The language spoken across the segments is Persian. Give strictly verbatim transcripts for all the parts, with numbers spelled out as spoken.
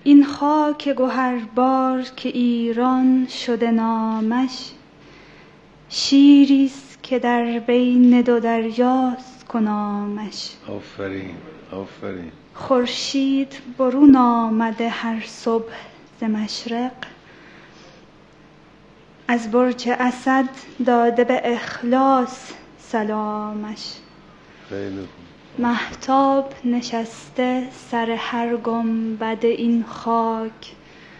این خاک گوهربار که ایران شده نامش، شیریست که در بین دو دریاست کنامش. آفرین آفرین. خورشید برون آمده هر صبح ز مشرق، از برج اسد داده به اخلاص سلامش. خیلی خوب. مهتاب نشسته سر هر گنبد این خاک،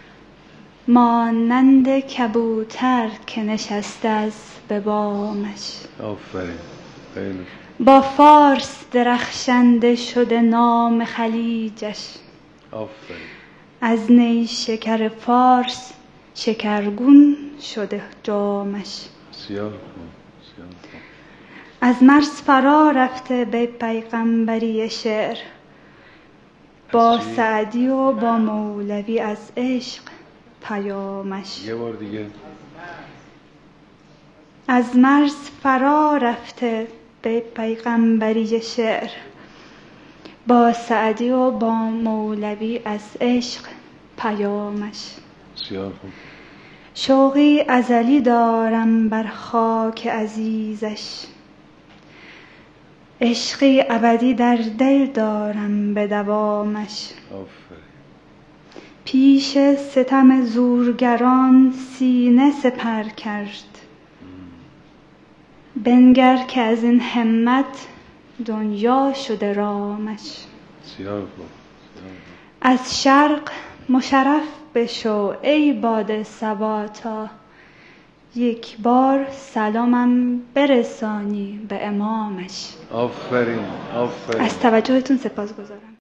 مانند کبوتر که نشسته از به بامش. آفرین خیلی خوب. با فارس درخشنده شده نام خلیجش، آفرین. از نیشکر فارس شکرگون شده جامش. بسیار خوب بسیار خوب. از مرز فرا رفته به پیغمبری شعر، با سعدی و با مولوی از عشق پیامش. یه بار دیگه. از مرز فرا رفته به پیغمبری شعر، با سعدی و با مولوی از عشق پیامش. بسیار خوب. شوقی ازلی دارم بر خاک عزیزش، عشقی ابدی در دل دارم به دوامش. آفرین. پیش ستم زورگران سینه سپر کرد، بنگر که از این همت دنیا شده رامش. بسیار خوب. از شرق مشرف بشو ای باد صبا، تا یک بار سلامم برسانی به امامش. آفرین آفرین. از توجهتون سپاسگزارم.